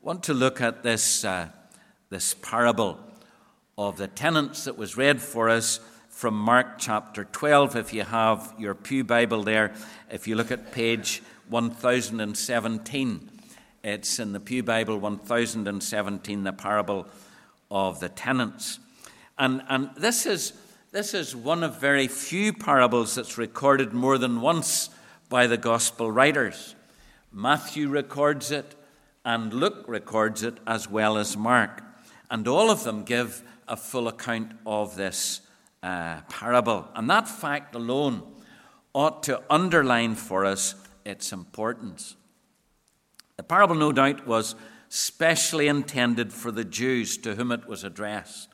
want to look at this parable of the tenants that was read for us from Mark chapter 12. If you have your Pew Bible there, if you look at page 1017, it's in the Pew Bible 1017, the parable of the tenants. And this is one of very few parables that's recorded more than once by the gospel writers. Matthew records it, and Luke records it, as well as Mark. And all of them give a full account of this parable. And that fact alone ought to underline for us its importance. The parable, no doubt, was specially intended for the Jews to whom it was addressed.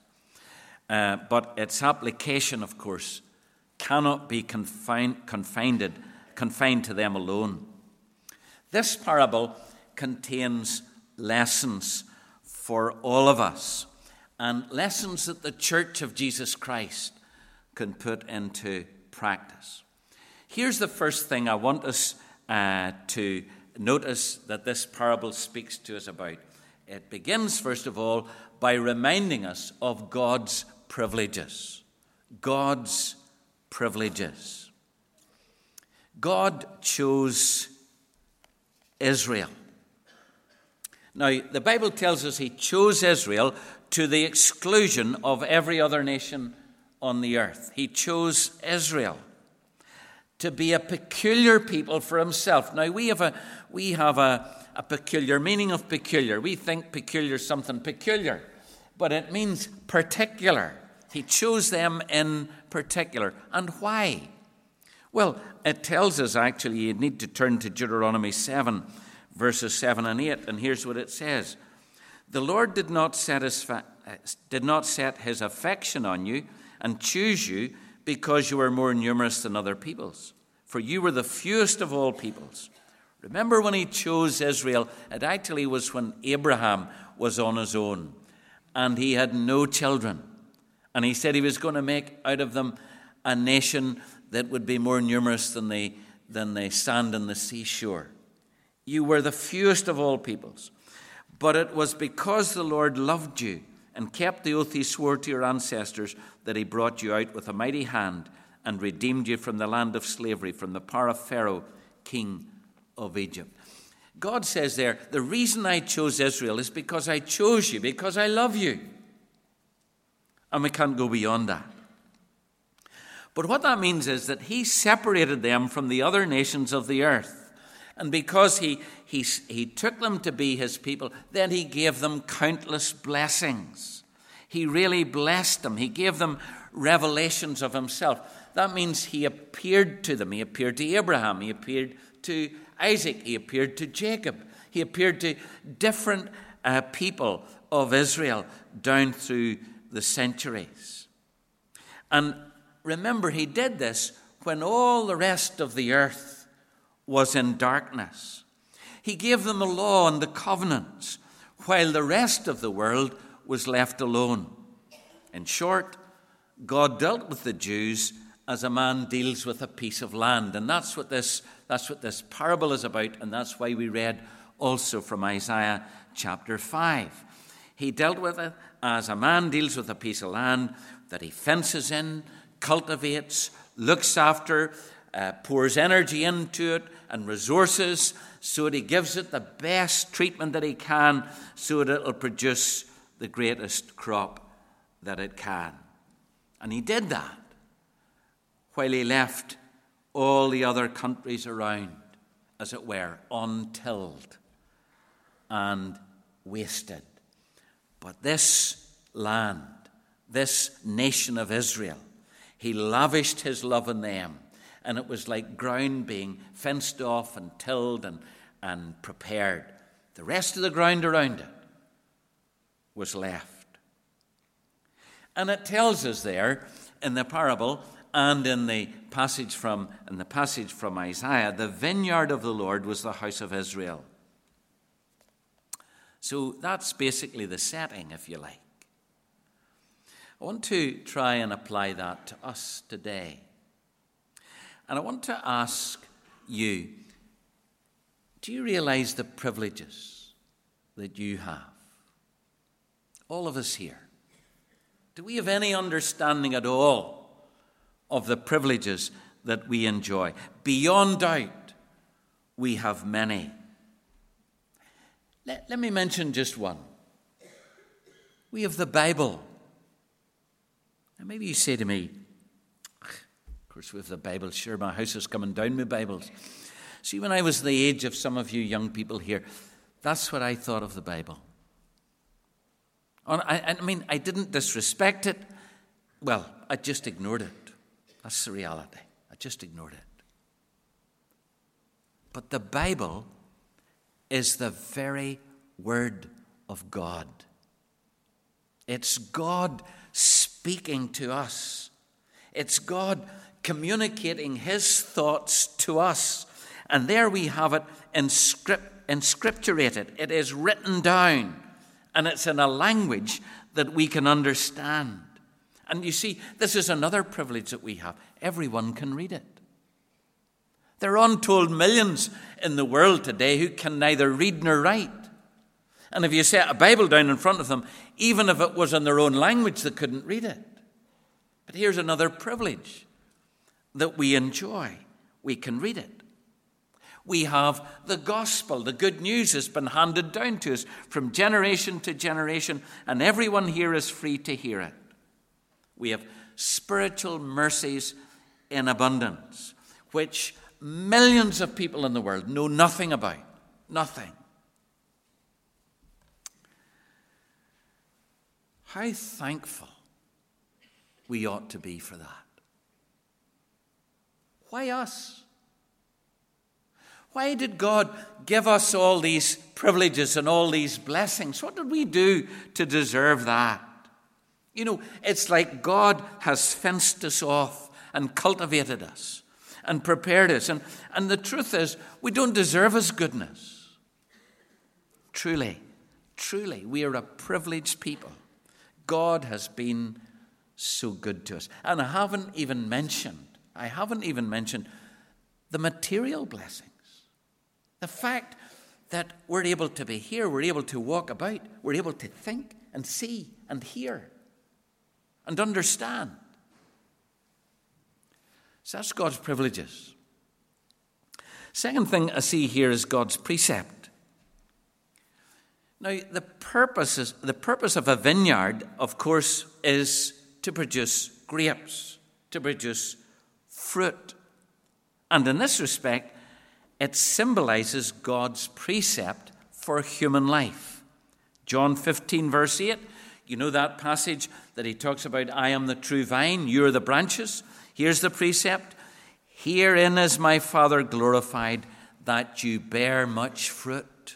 But its application, of course, cannot be confined to them alone. This parable contains lessons for all of us, and lessons that the Church of Jesus Christ can put into practice. Here's the first thing I want us to notice that this parable speaks to us about. It begins, first of all, by reminding us of God's privileges. God's privileges. God chose Israel. Now, the Bible tells us he chose Israel to the exclusion of every other nation on the earth. He chose Israel to be a peculiar people for himself. Now, we have a peculiar meaning of peculiar. We think peculiar is something peculiar, but it means particular. He chose them in particular. And why? Well, it tells us, actually, you need to turn to Deuteronomy 7, verses 7 and 8, and here's what it says. The Lord did not set his affection on you and choose you because you were more numerous than other peoples, for you were the fewest of all peoples. Remember, when he chose Israel, it actually was when Abraham was on his own, and he had no children. And he said he was going to make out of them a nation that would be more numerous than the sand on the seashore. You were the fewest of all peoples. But it was because the Lord loved you and kept the oath he swore to your ancestors that he brought you out with a mighty hand and redeemed you from the land of slavery, from the power of Pharaoh, king of Egypt. God says there, the reason I chose Israel is because I chose you, because I love you. And we can't go beyond that. But what that means is that he separated them from the other nations of the earth. And because he took them to be his people, then he gave them countless blessings. He really blessed them. He gave them revelations of himself. That means he appeared to them. He appeared to Abraham. He appeared to Isaac. He appeared to Jacob. He appeared to different people of Israel down through the centuries. And remember, he did this when all the rest of the earth was in darkness. He gave them the law and the covenants while the rest of the world was left alone. In short, God dealt with the Jews as a man deals with a piece of land. And that's what this parable is about, and that's why we read also from Isaiah chapter 5. He dealt with it as a man deals with a piece of land that he fences in, cultivates, looks after, pours energy into it and resources so that he gives it the best treatment that he can so that it'll produce the greatest crop that it can. And he did that while he left all the other countries around, as it were, untilled and wasted. But this land, this nation of Israel, he lavished his love on them. And it was like ground being fenced off and tilled and prepared. The rest of the ground around it was left. And it tells us there in the parable and in the passage from Isaiah, the vineyard of the Lord was the house of Israel. So that's basically the setting, if you like. I want to try and apply that to us today. And I want to ask you, do you realize the privileges that you have? All of us here. Do we have any understanding at all of the privileges that we enjoy? Beyond doubt, we have many. Let me mention just one. We have the Bible. Now maybe you say to me, of course we have the Bible. Sure, my house is coming down with Bibles. See, when I was the age of some of you young people here, that's what I thought of the Bible. I mean, I didn't disrespect it. Well, I just ignored it. That's the reality. I just ignored it. But the Bible is the very Word of God. It's God speaking to us. It's God communicating His thoughts to us. And there we have it inscripturated. It is written down. And it's in a language that we can understand. And you see, this is another privilege that we have. Everyone can read it. There are untold millions in the world today who can neither read nor write. And if you set a Bible down in front of them, even if it was in their own language, they couldn't read it. But here's another privilege that we enjoy. We can read it. We have the gospel. The good news has been handed down to us from generation to generation, and everyone here is free to hear it. We have spiritual mercies in abundance, which millions of people in the world know nothing about. Nothing. How thankful we ought to be for that. Why us? Why did God give us all these privileges and all these blessings? What did we do to deserve that? You know, it's like God has fenced us off and cultivated us and prepared us. And the truth is, we don't deserve His goodness. Truly, we are a privileged people. God has been so good to us. And I haven't even mentioned the material blessings. The fact that we're able to be here, we're able to walk about, we're able to think and see and hear and understand. So that's God's privileges. Second thing I see here is God's precept. Now, the purpose of a vineyard, of course, is to produce grapes, to produce fruit. And in this respect, it symbolizes God's precept for human life. John 15, verse 8, you know that passage that He talks about, I am the true vine, you are the branches. Here's the precept. Herein is my Father glorified, that you bear much fruit.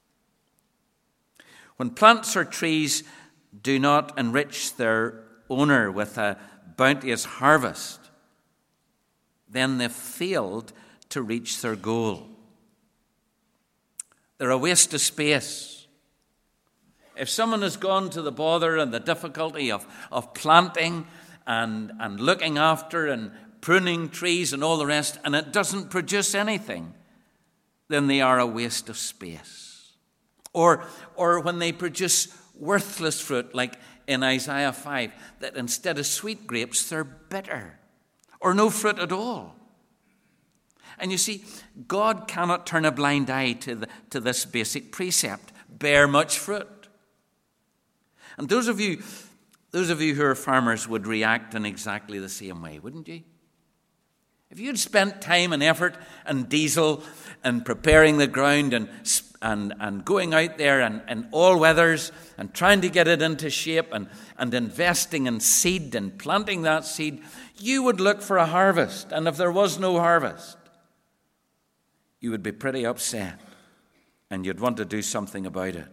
When plants or trees do not enrich their owner with a bounteous harvest, then they've failed to reach their goal. They're a waste of space. If someone has gone to the bother and the difficulty of planting and looking after and pruning trees and all the rest, and it doesn't produce anything, then they are a waste of space. Or when they produce worthless fruit, like in Isaiah 5, that instead of sweet grapes, they're bitter, or no fruit at all. And you see, God cannot turn a blind eye to this basic precept, bear much fruit. And those of you who are farmers would react in exactly the same way, wouldn't you? If you'd spent time and effort and diesel and preparing the ground and going out there and all weathers and trying to get it into shape and investing in seed and planting that seed, you would look for a harvest. And if there was no harvest, you would be pretty upset and you'd want to do something about it.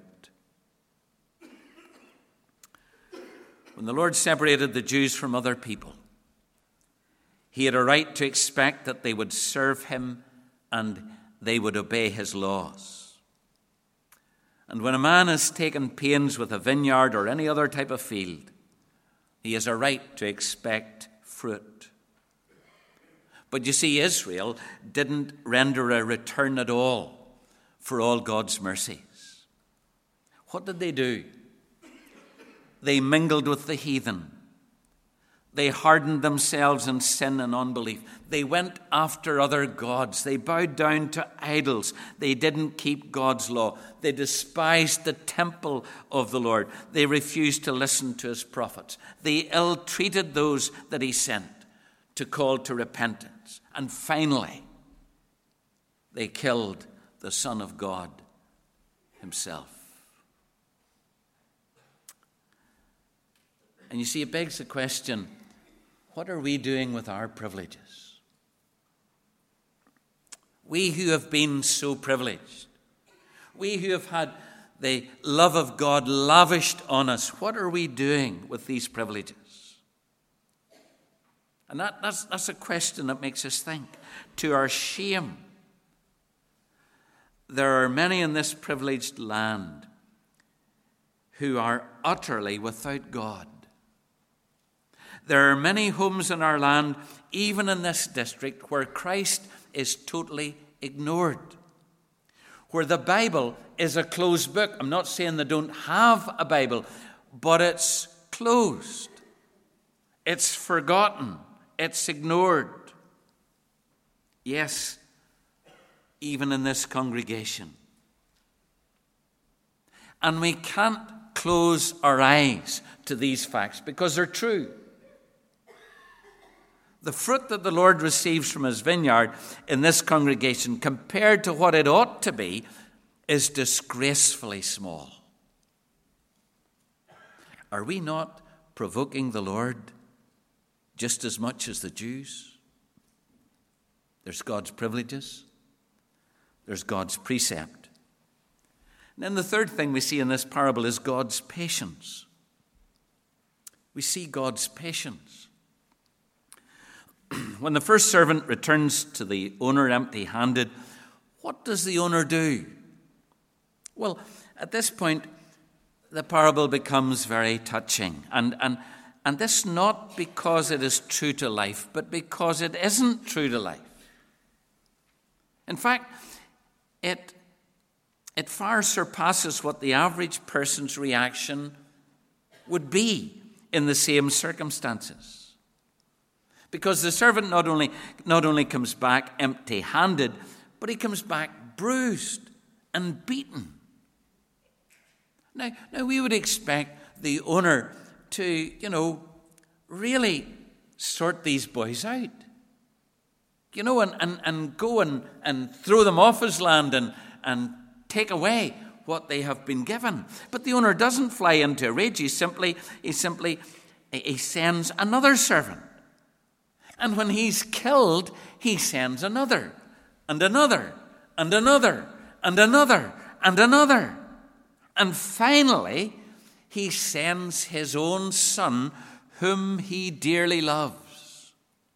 When the Lord separated the Jews from other people, He had a right to expect that they would serve Him and they would obey His laws. And when a man has taken pains with a vineyard or any other type of field, he has a right to expect fruit. But you see, Israel didn't render a return at all for all God's mercies. what did they do? They mingled with the heathen. They hardened themselves in sin and unbelief. They went after other gods. They bowed down to idols. They didn't keep God's law. They despised the temple of the Lord. They refused to listen to his prophets. They ill-treated those that he sent to call to repentance. And finally, they killed the Son of God himself. And you see, it begs the question, what are we doing with our privileges? We who have been so privileged, we who have had the love of God lavished on us, what are we doing with these privileges? And that's a question that makes us think. To our shame, there are many in this privileged land who are utterly without God. There are many homes in our land, even in this district, where Christ is totally ignored, where the Bible is a closed book. I'm not saying they don't have a Bible, but it's closed. It's forgotten. It's ignored. Yes, even in this congregation. And we can't close our eyes to these facts because they're true. The fruit that the Lord receives from his vineyard in this congregation, compared to what it ought to be, is disgracefully small. Are we not provoking the Lord just as much as the Jews? There's God's privileges. There's God's precept. And then the third thing we see in this parable is God's patience. We see God's patience. When the first servant returns to the owner empty-handed, what does the owner do? Well, at this point, the parable becomes very touching. And this not because it is true to life, but because it isn't true to life. In fact, it far surpasses what the average person's reaction would be in the same circumstances. Because the servant not only comes back empty-handed, but he comes back bruised and beaten. Now we would expect the owner to, really sort these boys out. And go and throw them off his land and take away what they have been given. But the owner doesn't fly into a rage. He simply sends another servant. And when he's killed, he sends another, and another, and another, and another, and another. And finally, he sends his own son, whom he dearly loves.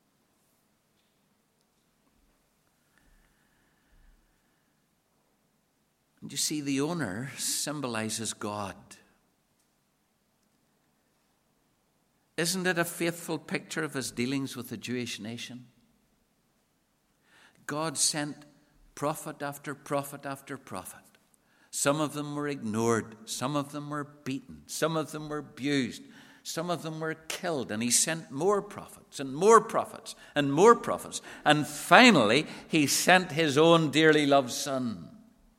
And you see, the owner symbolizes God. Isn't it a faithful picture of his dealings with the Jewish nation? God sent prophet after prophet after prophet. Some of them were ignored. Some of them were beaten. Some of them were abused. Some of them were killed. And he sent more prophets and more prophets and more prophets. And finally, he sent his own dearly loved son.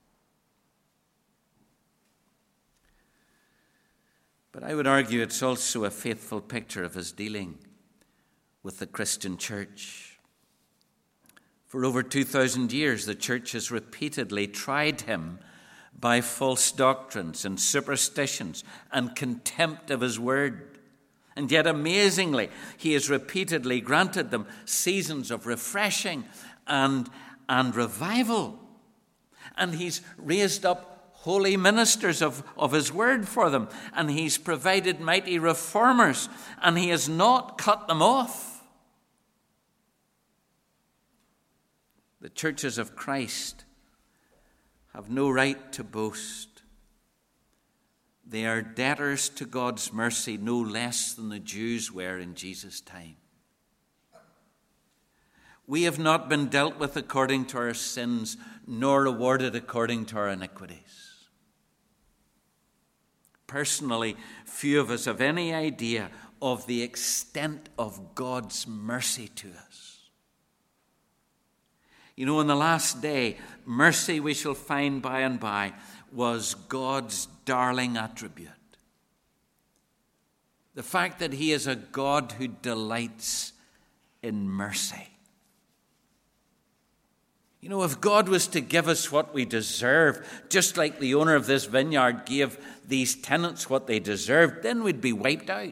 But I would argue it's also a faithful picture of his dealing with the Christian church. For over 2,000 years, the church has repeatedly tried him by false doctrines and superstitions and contempt of his word. And yet, amazingly, he has repeatedly granted them seasons of refreshing and revival. And he's raised up holy ministers of his word for them, and he's provided mighty reformers, and he has not cut them off. The churches of Christ have no right to boast. They are debtors to God's mercy no less than the Jews were in Jesus' time. We have not been dealt with according to our sins, nor rewarded according to our iniquities. personally, few of us have any idea of the extent of God's mercy to us. You know, in the last day, mercy, we shall find by and by, was God's darling attribute. The fact that he is a God who delights in mercy. You know, if God was to give us what we deserve, just like the owner of this vineyard gave these tenants what they deserved, then we'd be wiped out.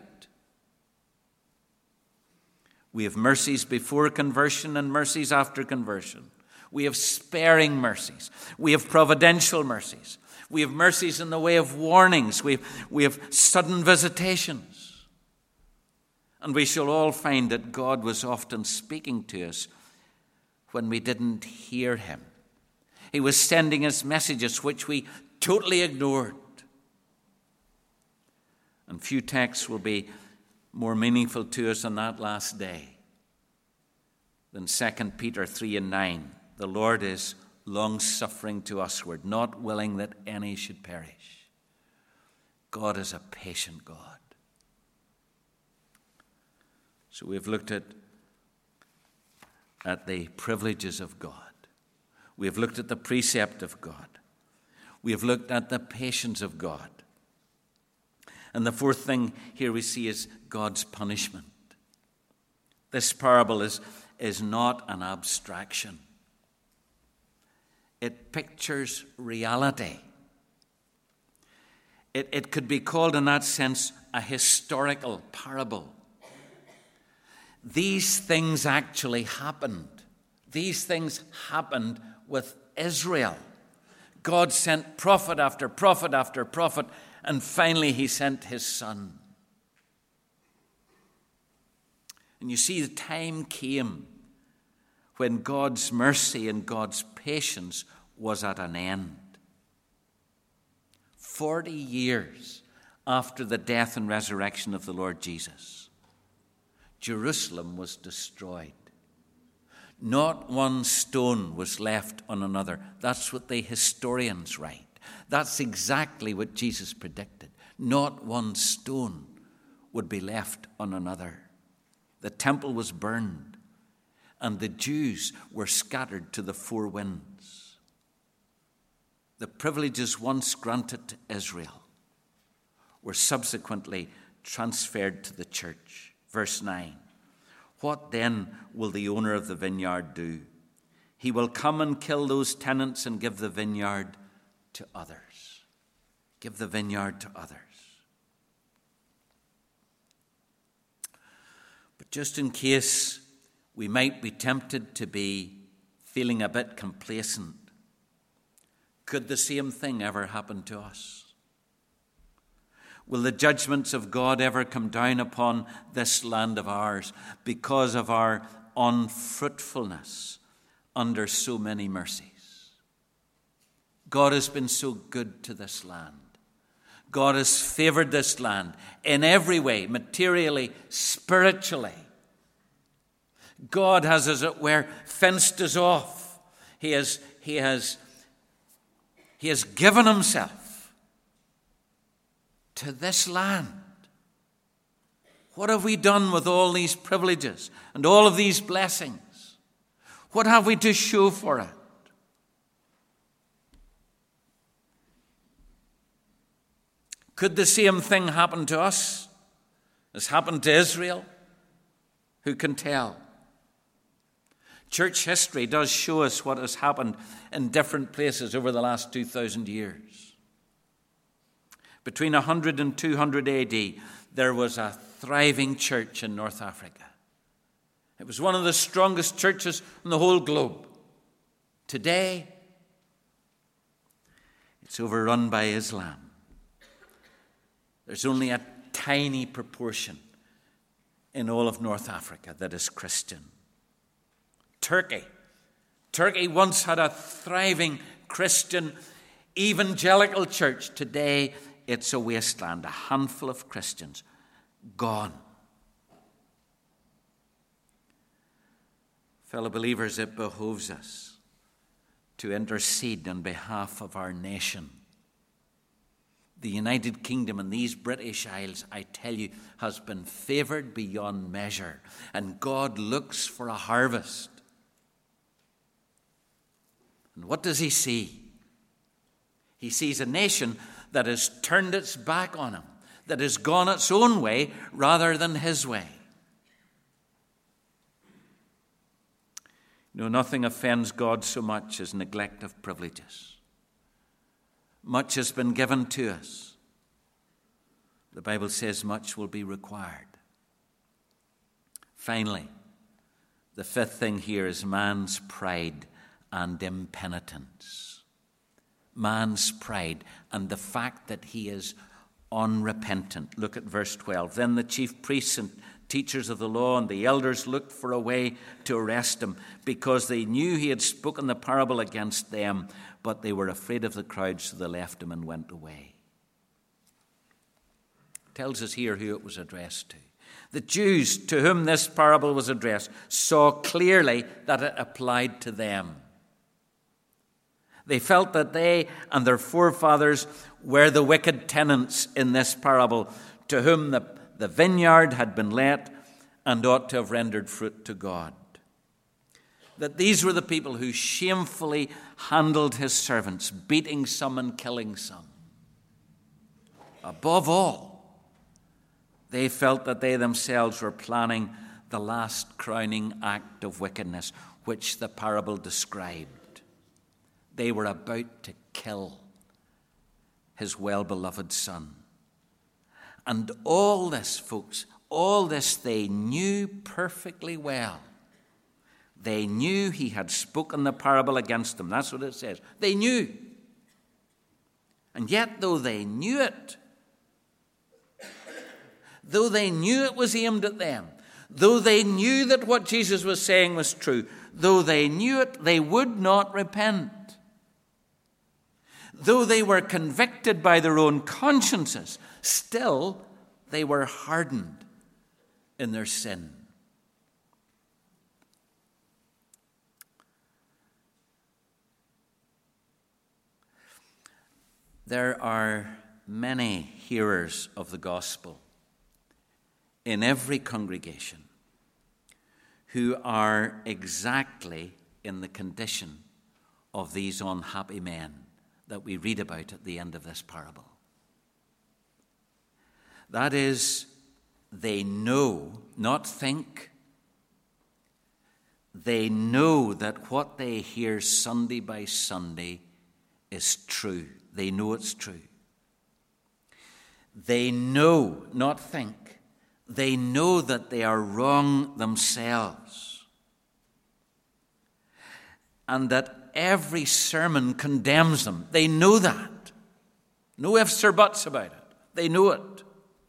We have mercies before conversion and mercies after conversion. We have sparing mercies. We have providential mercies. We have mercies in the way of warnings. We have sudden visitations. And we shall all find that God was often speaking to us when we didn't hear him. He was sending us messages which we totally ignored. And few texts will be more meaningful to us on that last day than 2 Peter 3:9. The Lord is long-suffering to usward, not willing that any should perish. God is a patient God. So we've looked at the privileges of God. We have looked at the precept of God. We have looked at the patience of God. And the fourth thing here we see is God's punishment. This parable is not an abstraction. It pictures reality. It could be called in that sense a historical parable. These things actually happened. These things happened with Israel. God sent prophet after prophet after prophet, and finally he sent his son. And you see, the time came when God's mercy and God's patience was at an end. 40 years after the death and resurrection of the Lord Jesus, Jerusalem was destroyed. Not one stone was left on another. That's what the historians write. That's exactly what Jesus predicted. Not one stone would be left on another. The temple was burned, and the Jews were scattered to the four winds. The privileges once granted to Israel were subsequently transferred to the church. Verse 9. What then will the owner of the vineyard do? He will come and kill those tenants and give the vineyard to others. Give the vineyard to others. But just in case we might be tempted to be feeling a bit complacent, could the same thing ever happen to us? Will the judgments of God ever come down upon this land of ours because of our unfruitfulness under so many mercies? God has been so good to this land. God has favored this land in every way, materially, spiritually. God has, as it were, fenced us off. He has given himself to this land. What have we done with all these privileges and all of these blessings? What have we to show for it? Could the same thing happen to us as happened to Israel? Who can tell? Church history does show us what has happened in different places over the last 2,000 years. Between 100 and 200 AD, there was a thriving church in North Africa. It was one of the strongest churches in the whole globe. Today, it's overrun by Islam. There's only a tiny proportion in all of North Africa that is Christian. Turkey once had a thriving Christian evangelical church. Today, it's a wasteland, a handful of Christians gone. Fellow believers, it behoves us to intercede on behalf of our nation, The United Kingdom and these British Isles, I tell you, has been favoured beyond measure. And God looks for a harvest. And what does he see? He sees a nation that has turned its back on him, that has gone its own way rather than his way. No, nothing offends God so much as neglect of privileges. Much has been given to us. The Bible says much will be required. Finally, the fifth thing here is man's pride and impenitence. Man's pride and the fact that he is unrepentant. Look at verse 12. Then the chief priests and teachers of the law and the elders looked for a way to arrest him, because they knew he had spoken the parable against them, but they were afraid of the crowd, so they left him and went away. It tells us here who it was addressed to. The Jews to whom this parable was addressed saw clearly that it applied to them. They felt that they and their forefathers were the wicked tenants in this parable, to whom the vineyard had been let and ought to have rendered fruit to God. That these were the people who shamefully handled his servants, beating some and killing some. Above all, they felt that they themselves were planning the last crowning act of wickedness, which the parable described. They were about to kill his well-beloved son. And all this, folks, all this they knew perfectly well. They knew he had spoken the parable against them. That's what it says. They knew. And yet, though they knew it was aimed at them, though they knew that what Jesus was saying was true, though they knew it, they would not repent. Though they were convicted by their own consciences, still they were hardened in their sin. There are many hearers of the gospel in every congregation who are exactly in the condition of these unhappy men that we read about at the end of this parable. That is, they know, not think. They know that what they hear Sunday by Sunday is true. They know it's true. They know, not think. They know that they are wrong themselves. And that every sermon condemns them. They know that. No ifs or buts about it. They know it.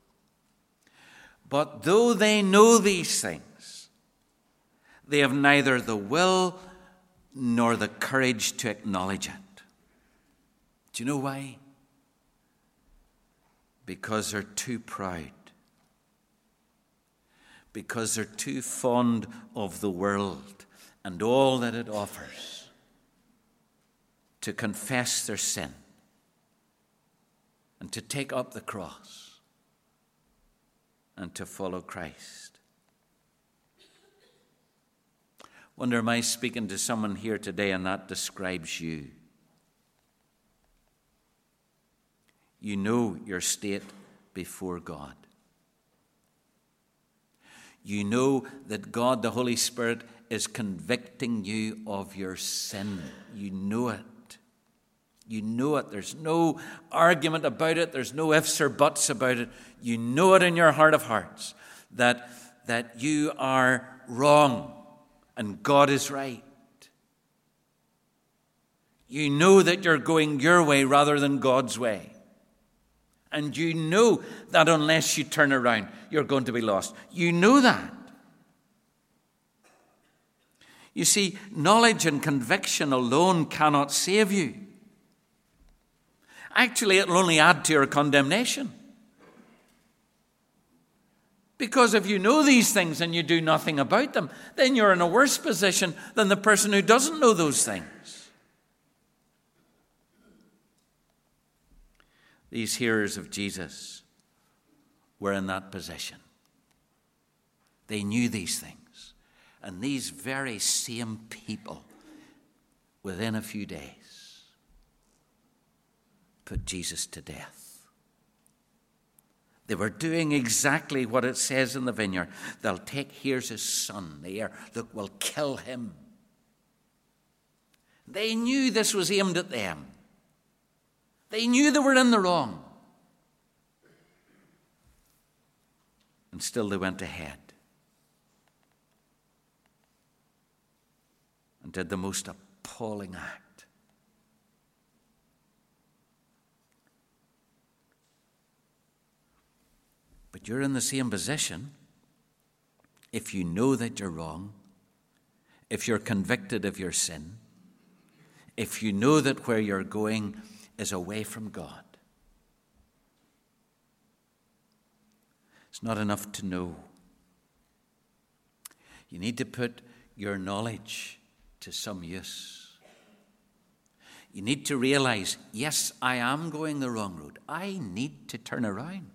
But though they know these things, they have neither the will nor the courage to acknowledge it. Do you know why? Because they're too proud. Because they're too fond of the world and all that it offers to confess their sin and to take up the cross and to follow Christ. Wonder, am I speaking to someone here today and that describes you? You know your state before God. You know that God, the Holy Spirit, is convicting you of your sin. You know it. You know it. There's no argument about it. There's no ifs or buts about it. You know it in your heart of hearts that you are wrong and God is right. You know that you're going your way rather than God's way. And you know that unless you turn around, you're going to be lost. You know that. You see, knowledge and conviction alone cannot save you. Actually, it'll only add to your condemnation. Because if you know these things and you do nothing about them, then you're in a worse position than the person who doesn't know those things. These hearers of Jesus were in that position. They knew these things. And these very same people, within a few days, put Jesus to death. They were doing exactly what it says in the vineyard. They'll take, here's his son there. Look, we'll kill him. They knew this was aimed at them. They knew they were in the wrong. And still they went ahead and did the most appalling act. But you're in the same position if you know that you're wrong, if you're convicted of your sin, if you know that where you're going is away from God. It's not enough to know. You need to put your knowledge to some use. You need to realize, yes, I am going the wrong road. I need to turn around.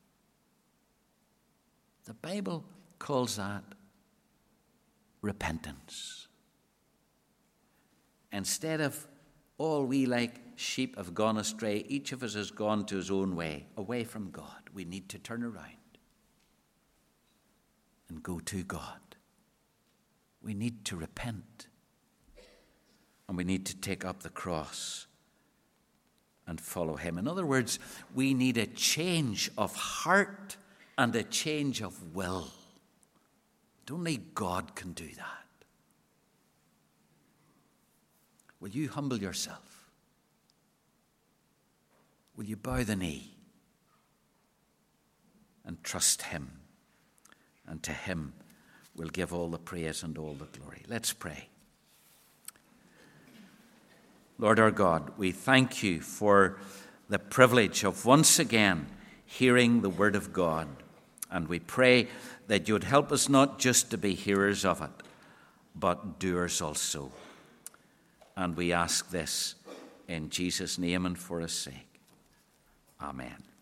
The Bible calls that repentance. Instead of all we like sheep have gone astray, each of us has gone to his own way, away from God. We need to turn around and go to God. We need to repent. And we need to take up the cross and follow him. In other words, we need a change of heart and a change of will. Only God can do that. Will you humble yourself? Will you bow the knee and trust him? And to him we'll give all the praise and all the glory. Let's pray. Lord our God, we thank you for the privilege of once again hearing the word of God. And we pray that you would help us not just to be hearers of it, but doers also. And we ask this in Jesus' name and for his sake. Amen.